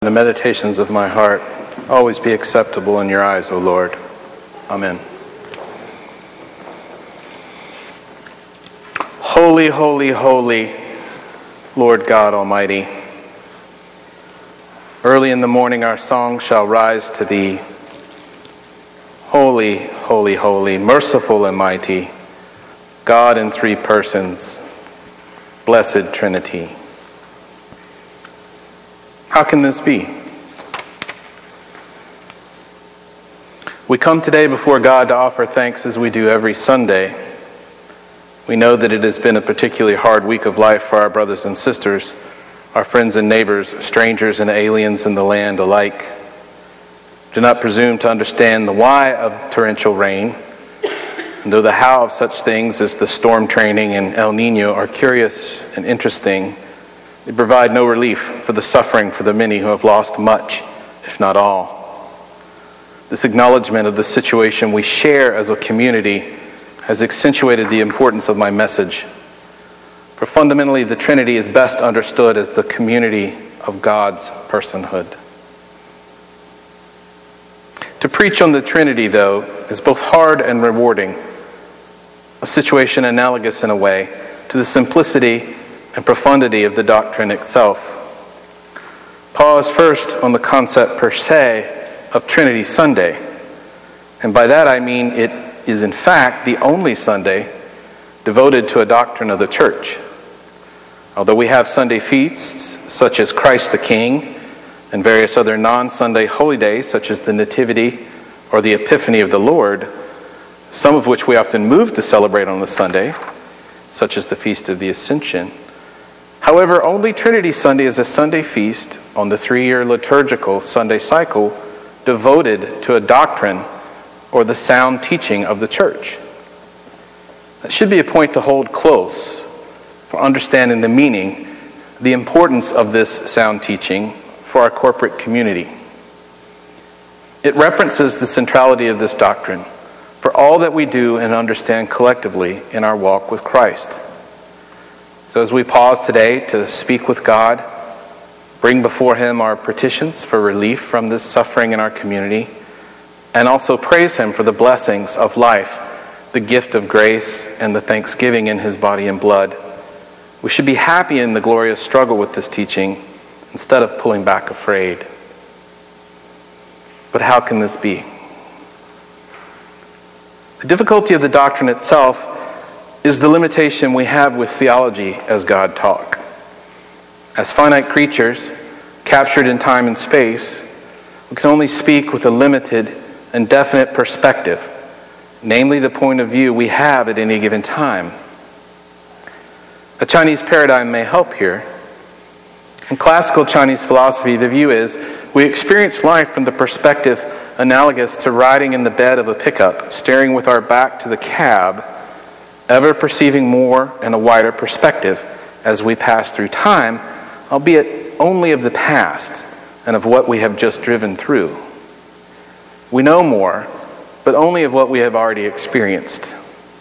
The meditations of my heart always be acceptable in your eyes, O Lord. Amen. Holy, holy, holy, Lord God Almighty. Early in the morning our song shall rise to Thee. Holy, holy, holy, merciful and mighty, God in three persons, blessed Trinity. How can this be? We come today before God to offer thanks as we do every Sunday. We know that it has been a particularly hard week of life for our brothers and sisters, our friends and neighbors, strangers and aliens in the land alike. Do not presume to understand the why of torrential rain, and though the how of such things as the storm training and El Nino are curious and interesting, they provide no relief for the suffering for the many who have lost much, if not all. This acknowledgement of the situation we share as a community has accentuated the importance of my message. For fundamentally, the Trinity is best understood as the community of God's personhood. To preach on the Trinity, though, is both hard and rewarding, a situation analogous in a way to the simplicity and profundity of the doctrine itself. Pause first on the concept per se of Trinity Sunday, and by that I mean it is in fact the only Sunday devoted to a doctrine of the Church. Although we have Sunday feasts such as Christ the King and various other non-Sunday holy days such as the Nativity or the Epiphany of the Lord, some of which we often move to celebrate on the Sunday, such as the Feast of the Ascension. However, only Trinity Sunday is a Sunday feast on the 3-year liturgical Sunday cycle devoted to a doctrine or the sound teaching of the Church. That should be a point to hold close for understanding the meaning, the importance of this sound teaching for our corporate community. It references the centrality of this doctrine for all that we do and understand collectively in our walk with Christ. So as we pause today to speak with God, bring before Him our petitions for relief from this suffering in our community, and also praise Him for the blessings of life, the gift of grace, and the thanksgiving in His body and blood, we should be happy in the glorious struggle with this teaching instead of pulling back afraid. But how can this be? The difficulty of the doctrine itself is the limitation we have with theology as God taught. As finite creatures, captured in time and space, we can only speak with a limited and definite perspective, namely the point of view we have at any given time. A Chinese paradigm may help here. In classical Chinese philosophy, the view is we experience life from the perspective analogous to riding in the bed of a pickup, staring with our back to the cab, ever perceiving more and a wider perspective as we pass through time, albeit only of the past and of what we have just driven through. We know more, but only of what we have already experienced.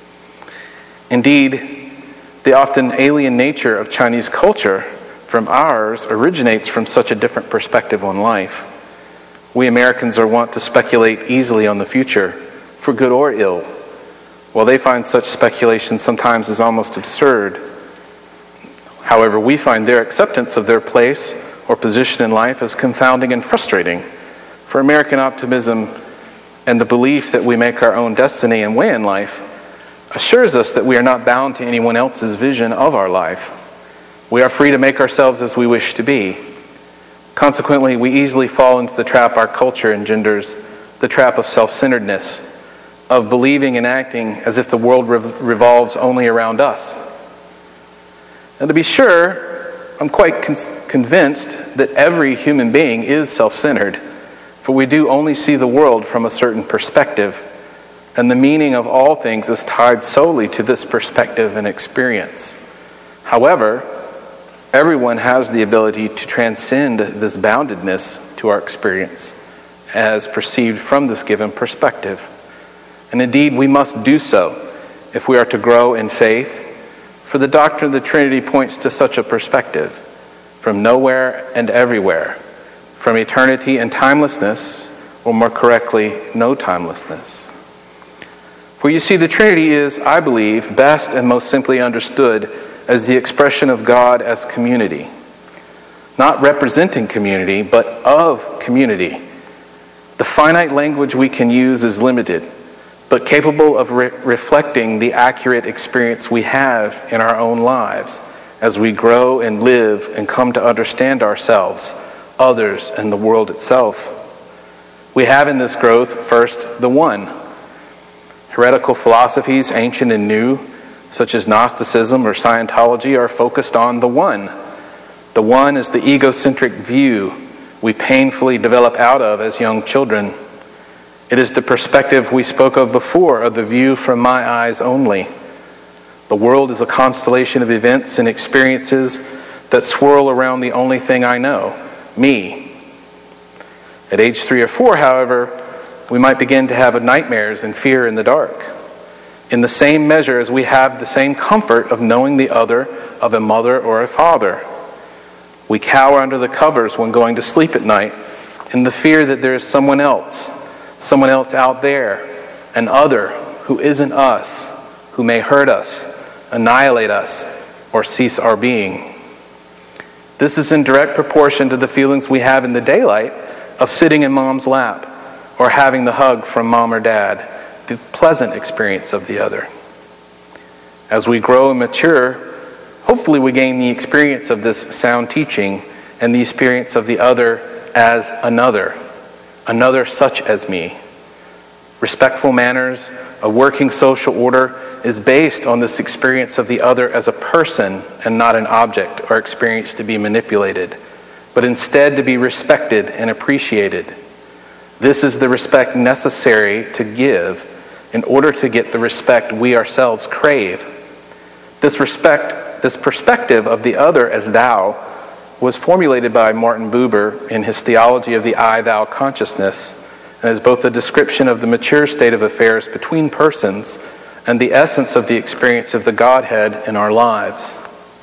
Indeed, the often alien nature of Chinese culture from ours originates from such a different perspective on life. We Americans are wont to speculate easily on the future, for good or ill, while they find such speculation sometimes as almost absurd. However, we find their acceptance of their place or position in life as confounding and frustrating. For American optimism and the belief that we make our own destiny and way in life assures us that we are not bound to anyone else's vision of our life. We are free to make ourselves as we wish to be. Consequently, we easily fall into the trap our culture engenders, the trap of self-centeredness, of believing and acting as if the world revolves only around us. And to be sure, I'm quite convinced that every human being is self-centered, for we do only see the world from a certain perspective, and the meaning of all things is tied solely to this perspective and experience. However, everyone has the ability to transcend this boundedness to our experience as perceived from this given perspective. And indeed, we must do so if we are to grow in faith, for the doctrine of the Trinity points to such a perspective, from nowhere and everywhere, from eternity and timelessness, or more correctly, no timelessness. For you see, the Trinity is, I believe, best and most simply understood as the expression of God as community. Not representing community, but of community. The finite language we can use is limited, but capable of reflecting the accurate experience we have in our own lives as we grow and live and come to understand ourselves, others, and the world itself. We have in this growth, first, the One. Heretical philosophies, ancient and new, such as Gnosticism or Scientology, are focused on the One. The One is the egocentric view we painfully develop out of as young children. It is the perspective we spoke of before, of the view from my eyes only. The world is a constellation of events and experiences that swirl around the only thing I know, me. At age 3 or 4, however, we might begin to have nightmares and fear in the dark, in the same measure as we have the same comfort of knowing the other of a mother or a father. We cower under the covers when going to sleep at night in the fear that there is someone else out there, an other who isn't us, who may hurt us, annihilate us, or cease our being. This is in direct proportion to the feelings we have in the daylight of sitting in mom's lap or having the hug from mom or dad, the pleasant experience of the other. As we grow and mature, hopefully we gain the experience of this sound teaching and the experience of the other as another such as me. Respectful manners, a working social order is based on this experience of the other as a person and not an object or experience to be manipulated, but instead to be respected and appreciated. This is the respect necessary to give in order to get the respect we ourselves crave. This perspective of the other as thou was formulated by Martin Buber in his theology of the I-thou consciousness, and is both a description of the mature state of affairs between persons and the essence of the experience of the Godhead in our lives.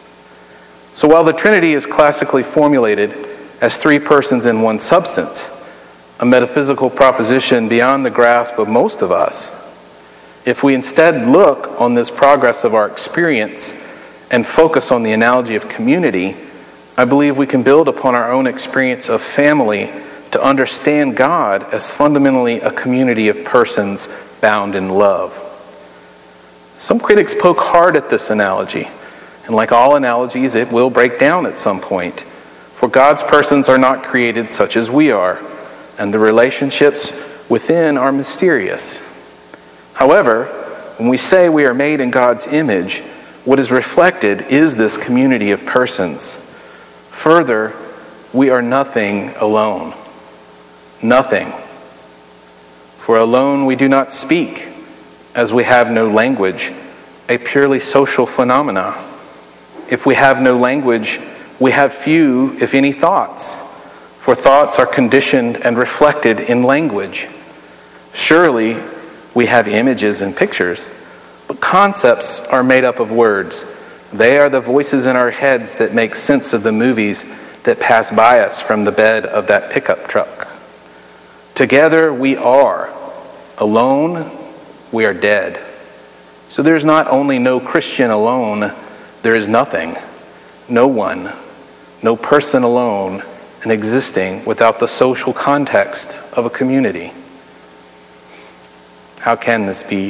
So while the Trinity is classically formulated as 3 persons in one substance, a metaphysical proposition beyond the grasp of most of us, if we instead look on this progress of our experience and focus on the analogy of community, I believe we can build upon our own experience of family to understand God as fundamentally a community of persons bound in love. Some critics poke hard at this analogy, and like all analogies, it will break down at some point. For God's persons are not created such as we are, and the relationships within are mysterious. However, when we say we are made in God's image, what is reflected is this community of persons. Further, we are nothing alone. Nothing. For alone we do not speak, as we have no language, a purely social phenomena. If we have no language, we have few, if any, thoughts. For thoughts are conditioned and reflected in language. Surely we have images and pictures, but concepts are made up of words. They are the voices in our heads that make sense of the movies that pass by us from the bed of that pickup truck. Together we are. Alone, we are dead. So there's not only no Christian alone, there is nothing, no one, no person alone, and existing without the social context of a community. How can this be?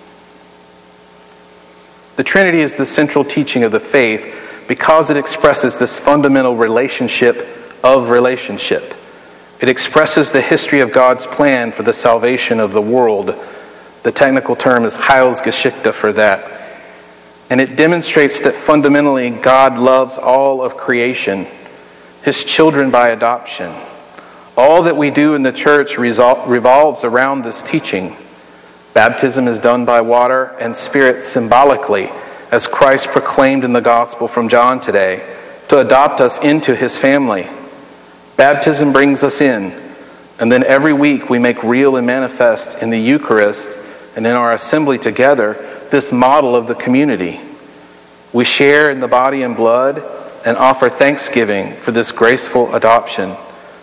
The Trinity is the central teaching of the faith because it expresses this fundamental relationship of relationship. It expresses the history of God's plan for the salvation of the world. The technical term is Heilsgeschichte for that. And it demonstrates that fundamentally God loves all of creation, His children by adoption. All that we do in the church revolves around this teaching. Baptism is done by water and Spirit symbolically, as Christ proclaimed in the Gospel from John today, to adopt us into His family. Baptism brings us in, and then every week we make real and manifest in the Eucharist and in our assembly together this model of the community. We share in the body and blood and offer thanksgiving for this graceful adoption,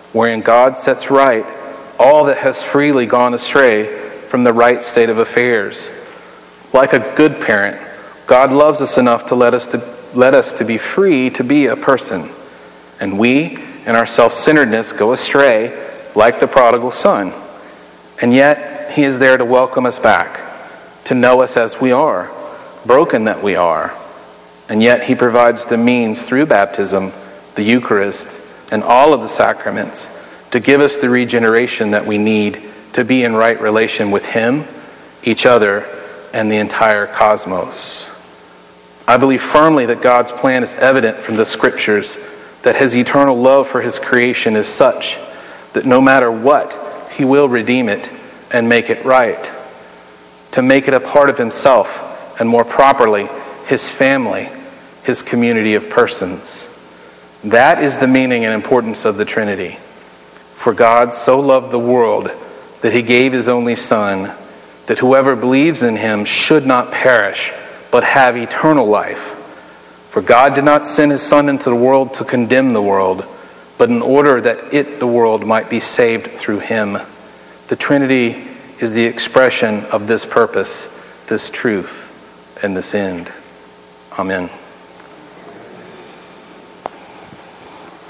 wherein God sets right all that has freely gone astray from the right state of affairs. Like a good parent, God loves us enough to let us to be free to be a person. And we, in our self-centeredness, go astray like the prodigal son. And yet, he is there to welcome us back, to know us as we are, broken that we are. And yet, he provides the means through baptism, the Eucharist, and all of the sacraments to give us the regeneration that we need to be in right relation with him, each other, and the entire cosmos. I believe firmly that God's plan is evident from the Scriptures, that his eternal love for his creation is such that no matter what, he will redeem it and make it right, to make it a part of himself, and more properly, his family, his community of persons. That is the meaning and importance of the Trinity. For God so loved the world that he gave his only Son, that whoever believes in him should not perish, but have eternal life. For God did not send his Son into the world to condemn the world, but in order that the world, might be saved through him. The Trinity is the expression of this purpose, this truth, and this end. Amen.